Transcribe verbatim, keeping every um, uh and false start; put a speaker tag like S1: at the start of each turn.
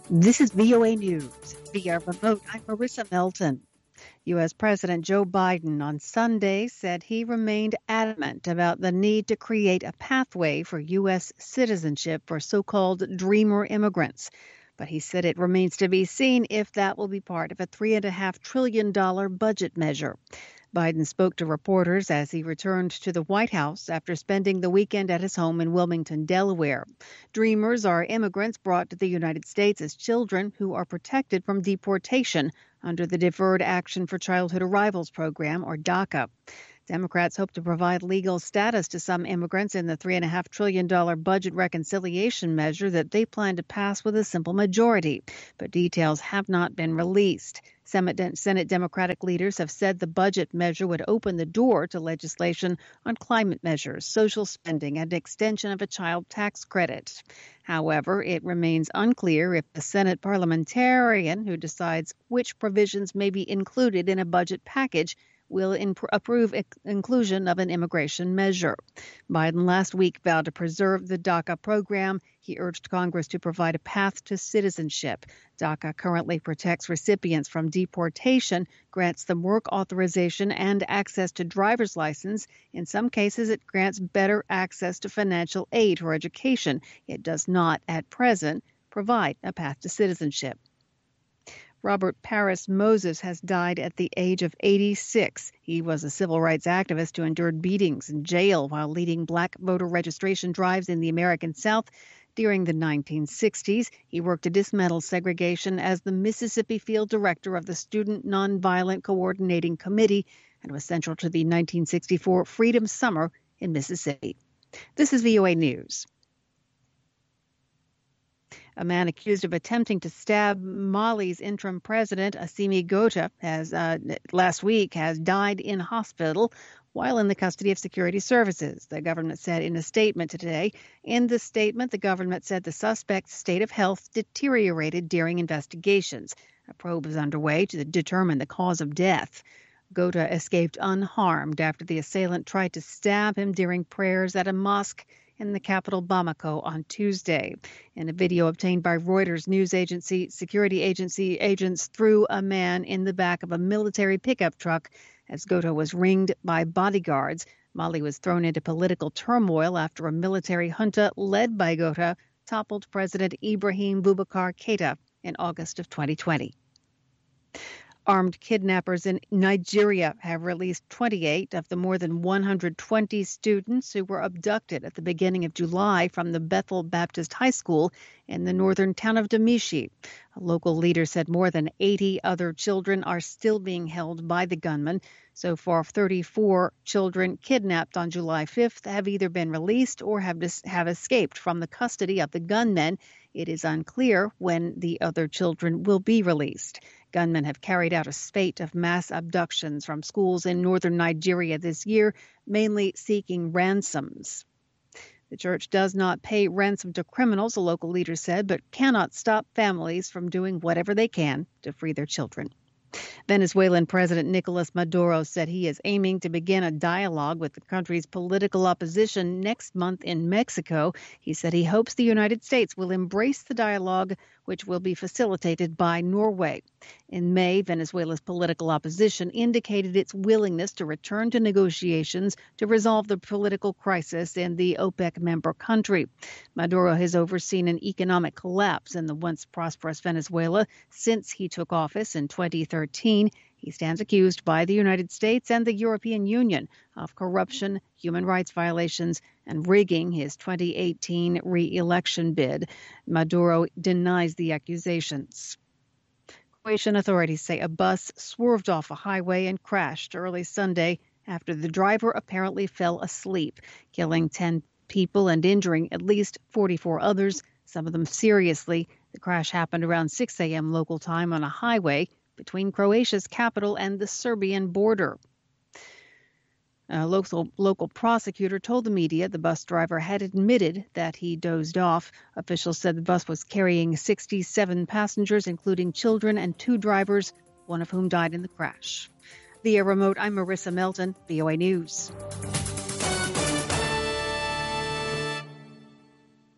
S1: This is V O A News via remote. I'm Marissa Melton. U S. President Joe Biden on Sunday said he remained adamant about the need to create a pathway for U S citizenship for so-called dreamer immigrants. But he said it remains to be seen if that will be part of a three point five trillion dollars budget measure. Biden spoke to reporters as he returned to the White House after spending the weekend at his home in Wilmington, Delaware. Dreamers are immigrants brought to the United States as children who are protected from deportation under the Deferred Action for Childhood Arrivals program, or DACA. Democrats hope to provide legal status to some immigrants in the three point five trillion dollars budget reconciliation measure that they plan to pass with a simple majority, but details have not been released. Senate Democratic leaders have said the budget measure would open the door to legislation on climate measures, social spending, and extension of a child tax credit. However, it remains unclear if the Senate parliamentarian who decides which provisions may be included in a budget package will imp- approve ex- inclusion of an immigration measure. Biden last week vowed to preserve the DACA program. He urged Congress to provide a path to citizenship. DACA currently protects recipients from deportation, grants them work authorization and access to driver's license. In some cases, it grants better access to financial aid or education. It does not, at present, provide a path to citizenship. Robert Paris Moses has died at the age of eighty-six. He was a civil rights activist who endured beatings in jail while leading black voter registration drives in the American South during the nineteen sixties. He worked to dismantle segregation as the Mississippi field director of the Student Nonviolent Coordinating Committee and was central to the nineteen sixty-four Freedom Summer in Mississippi. This is V O A News. A man accused of attempting to stab Mali's interim president, Assimi Goïta, has uh, last week has died in hospital while in the custody of security services, the government said in a statement today. In the statement, the government said the suspect's state of health deteriorated during investigations. A probe is underway to determine the cause of death. Goïta escaped unharmed after the assailant tried to stab him during prayers at a mosque in the capital Bamako on Tuesday. In a video obtained by Reuters news agency, security agency agents threw a man in the back of a military pickup truck as Goïta was ringed by bodyguards. Mali was thrown into political turmoil after a military junta led by Goïta toppled President Ibrahim Boubacar Keïta in August of twenty twenty. Armed kidnappers in Nigeria have released twenty-eight of the more than one hundred twenty students who were abducted at the beginning of July from the Bethel Baptist High School in the northern town of Damishi. A local leader said more than eighty other children are still being held by the gunman. So far, thirty-four children kidnapped on July fifth have either been released or have, dis- have escaped from the custody of the gunmen. It is unclear when the other children will be released. Gunmen have carried out a spate of mass abductions from schools in northern Nigeria this year, mainly seeking ransoms. The church does not pay ransom to criminals, a local leader said, but cannot stop families from doing whatever they can to free their children. Venezuelan President Nicolas Maduro said he is aiming to begin a dialogue with the country's political opposition next month in Mexico. He said he hopes the United States will embrace the dialogue, which will be facilitated by Norway. In May, Venezuela's political opposition indicated its willingness to return to negotiations to resolve the political crisis in the OPEC member country. Maduro has overseen an economic collapse in the once prosperous Venezuela since he took office in twenty thirteen. He stands accused by the United States and the European Union of corruption, human rights violations, and rigging his twenty eighteen re-election bid. Maduro denies the accusations. Croatian authorities say a bus swerved off a highway and crashed early Sunday after the driver apparently fell asleep, killing ten people and injuring at least forty-four others, some of them seriously. The crash happened around six a.m. local time on a highway between Croatia's capital and the Serbian border. A local, local prosecutor told the media the bus driver had admitted that he dozed off. Officials said the bus was carrying sixty-seven passengers, including children and two drivers, one of whom died in the crash. Via remote, I'm Marissa Melton, V O A News.